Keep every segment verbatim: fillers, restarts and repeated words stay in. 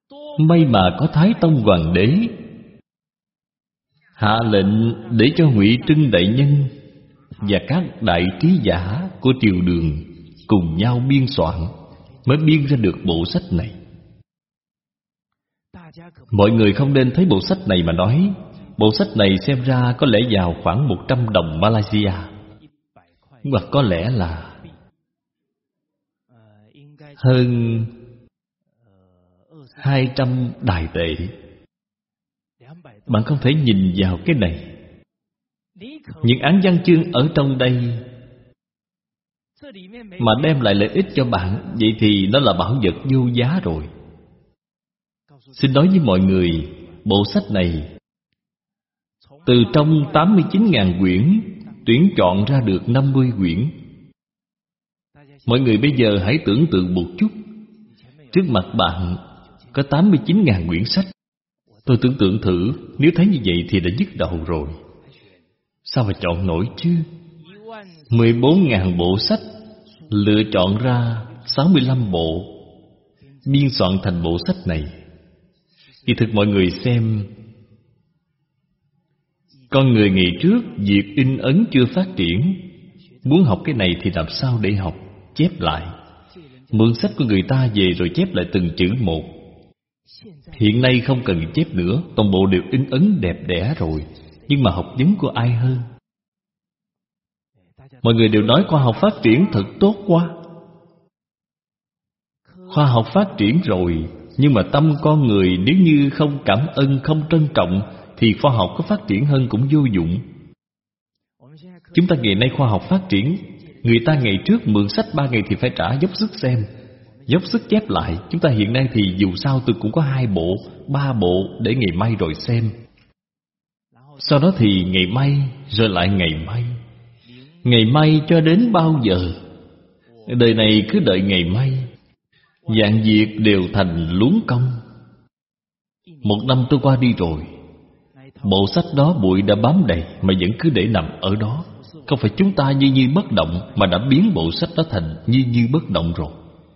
May mà có Thái Tông Hoàng đế hạ lệnh để cho Ngụy Trưng đại nhân và các đại trí giả của triều Đường cùng nhau biên soạn, mới biên ra được bộ sách này. Mọi người không nên thấy bộ sách này mà nói bộ sách này xem ra có lẽ vào khoảng một trăm đồng Malaysia, hoặc có lẽ là hơn hai trăm đài tệ. Bạn không thể nhìn vào cái này. Những án văn chương ở trong đây mà đem lại lợi ích cho bạn, vậy thì nó là bảo vật vô giá rồi. Xin nói với mọi người, bộ sách này từ trong tám mươi chín nghìn quyển tuyển chọn ra được năm mươi quyển. Mọi người bây giờ hãy tưởng tượng một chút, trước mặt bạn có tám mươi chín nghìn quyển sách. Tôi tưởng tượng thử, nếu thấy như vậy thì đã nhức đầu rồi. Sao mà chọn nổi chứ? mười bốn nghìn bộ sách, lựa chọn ra sáu mươi lăm bộ, biên soạn thành bộ sách này. Kỳ thực mọi người xem, con người ngày trước việc in ấn chưa phát triển, muốn học cái này thì làm sao để học? Chép lại, mượn sách của người ta về rồi chép lại từng chữ một. Hiện nay không cần chép nữa, toàn bộ đều in ấn đẹp đẽ rồi. Nhưng mà học vấn của ai hơn? Mọi người đều nói khoa học phát triển thật tốt quá. Khoa học phát triển rồi, nhưng mà tâm con người nếu như không cảm ơn, không trân trọng, thì khoa học có phát triển hơn cũng vô dụng. Chúng ta ngày nay khoa học phát triển, người ta ngày trước mượn sách ba ngày thì phải trả dốc sức xem, dốc sức chép lại. Chúng ta hiện nay thì dù sao tôi cũng có hai bộ, ba bộ để ngày mai rồi xem. Sau đó thì ngày mai, rồi lại ngày mai. Ngày mai cho đến bao giờ? Đời này cứ đợi ngày mai, vạn việc đều thành luống công. Một năm tôi qua đi rồi, bộ sách đó bụi đã bám đầy mà vẫn cứ để nằm ở đó. Không phải chúng ta như như bất động, mà đã biến bộ sách đó thành như như bất động rồi.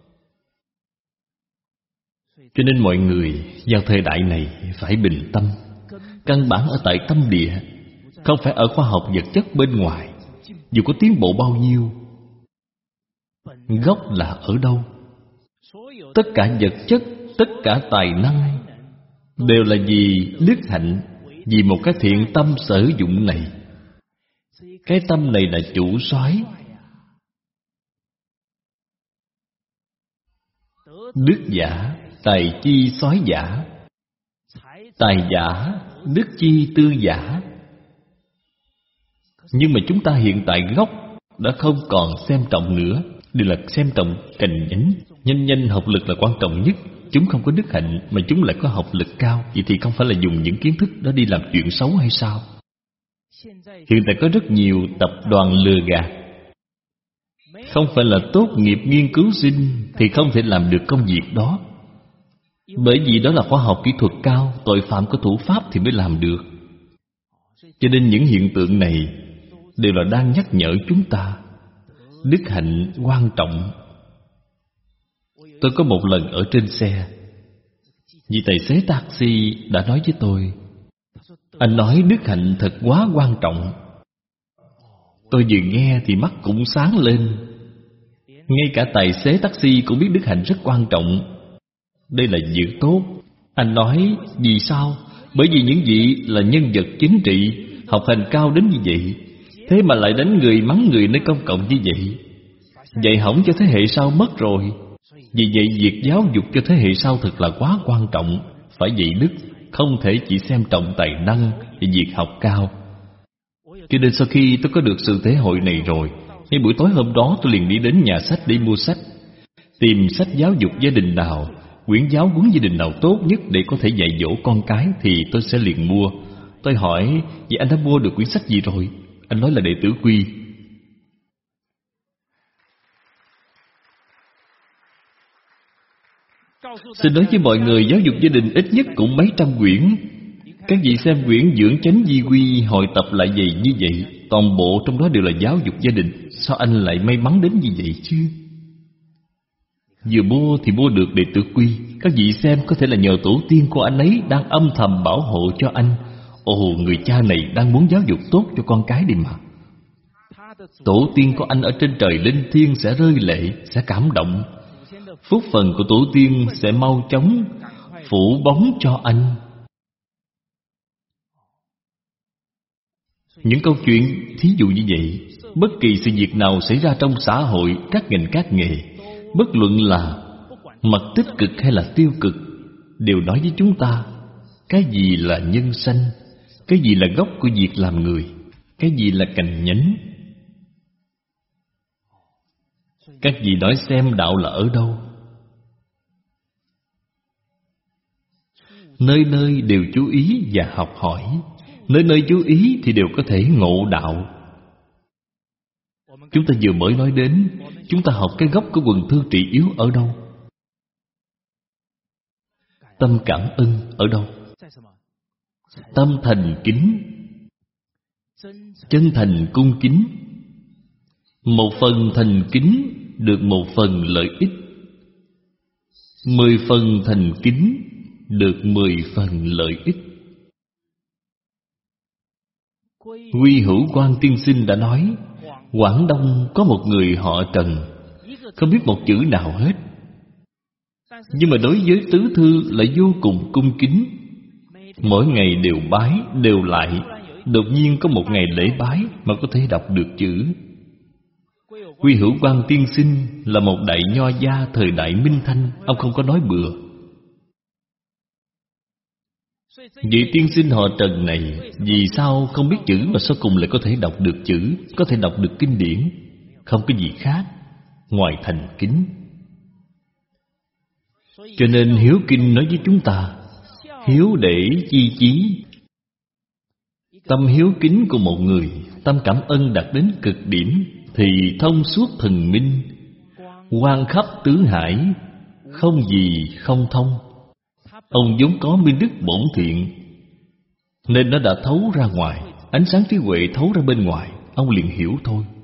Cho nên mọi người vào thời đại này phải bình tâm. Căn bản ở tại tâm địa, không phải ở khoa học vật chất bên ngoài. Dù có tiến bộ bao nhiêu, gốc là ở đâu? Tất cả vật chất, tất cả tài năng đều là vì đức hạnh, vì một cái thiện tâm sử dụng này. Cái tâm này là chủ soái. Đức giả, tài chi soái giả. Tài giả, đức chi tư giả. Nhưng mà chúng ta hiện tại gốc đã không còn xem trọng nữa, đều là xem trọng cành nhánh. Nhanh nhanh học lực là quan trọng nhất. Chúng không có đức hạnh mà chúng lại có học lực cao, vậy thì không phải là dùng những kiến thức đó đi làm chuyện xấu hay sao? Hiện tại có rất nhiều tập đoàn lừa gạt. Không phải là tốt nghiệp nghiên cứu sinh thì không thể làm được công việc đó. Bởi vì đó là khoa học kỹ thuật cao, tội phạm có thủ pháp thì mới làm được. Cho nên những hiện tượng này đều là đang nhắc nhở chúng ta đức hạnh quan trọng. Tôi có một lần ở trên xe, vị tài xế taxi đã nói với tôi, anh nói đức hạnh thật quá quan trọng. Tôi vừa nghe thì mắt cũng sáng lên. Ngay cả tài xế taxi cũng biết đức hạnh rất quan trọng. Đây là việc tốt. Anh nói vì sao? Bởi vì những vị là nhân vật chính trị, học hành cao đến như vậy, thế mà lại đánh người, mắng người nơi công cộng như vậy, dạy hỏng cho thế hệ sau mất rồi. Vì vậy việc giáo dục cho thế hệ sau thật là quá quan trọng. Phải dạy đức, không thể chỉ xem trọng tài năng và việc học cao. Cho nên sau khi tôi có được sự thể hội này rồi, ngay buổi tối hôm đó tôi liền đi đến nhà sách để mua sách, tìm sách giáo dục gia đình nào, quyển giáo huấn gia đình nào tốt nhất để có thể dạy dỗ con cái thì tôi sẽ liền mua. Tôi hỏi, vậy anh đã mua được quyển sách gì rồi? Anh nói là Đệ Tử Quy. Xin nói với mọi người, giáo dục gia đình ít nhất cũng mấy trăm quyển. Các vị xem quyển Dưỡng Chánh Di Quy hội tập lại dày như vậy, toàn bộ trong đó đều là giáo dục gia đình. Sao anh lại may mắn đến như vậy chứ? Vừa mua thì mua được đệ tử quy. Các vị xem, có thể là nhờ tổ tiên của anh ấy đang âm thầm bảo hộ cho anh. Ồ, người cha này đang muốn giáo dục tốt cho con cái đi mà. Tổ tiên của anh ở trên trời linh thiêng sẽ rơi lệ, sẽ cảm động. Phúc phần của tổ tiên sẽ mau chóng phủ bóng cho anh. Những câu chuyện thí dụ như vậy, bất kỳ sự việc nào xảy ra trong xã hội, các ngành các nghề, bất luận là mặt tích cực hay là tiêu cực, đều nói với chúng ta cái gì là nhân sanh, cái gì là gốc của việc làm người, cái gì là cành nhánh. Các vị nói xem đạo là ở đâu? Nơi nơi đều chú ý và học hỏi. Nơi nơi chú ý thì đều có thể ngộ đạo. Chúng ta vừa mới nói đến, chúng ta học cái gốc của quần thương trị yếu ở đâu? Tâm cảm ơn ở đâu? Tâm thành kính, chân thành cung kính. Một phần thành kính được một phần lợi ích. Mười phần thành kính được mười phần lợi ích. Quy Hữu Quang tiên sinh đã nói, Quảng Đông có một người họ Trần, không biết một chữ nào hết, nhưng mà đối với tứ thư lại vô cùng cung kính. Mỗi ngày đều bái, đều lại. Đột nhiên có một ngày lễ bái mà có thể đọc được chữ. Quy Hữu Quang tiên sinh là một đại nho gia thời đại Minh Thanh. Ông không có nói bừa. Vị tiên sinh họ Trần này vì sao không biết chữ mà sau cùng lại có thể đọc được chữ, có thể đọc được kinh điển? Không có gì khác ngoài thành kính. Cho nên hiếu kinh nói với chúng ta, hiếu để chi chí. Tâm hiếu kính của một người, tâm cảm ơn đạt đến cực điểm, thì thông suốt thần minh, quang khắp tứ hải, không gì không thông. Ông vốn có minh đức bổn thiện, nên nó đã thấu ra ngoài. Ánh sáng trí huệ thấu ra bên ngoài, ông liền hiểu thôi.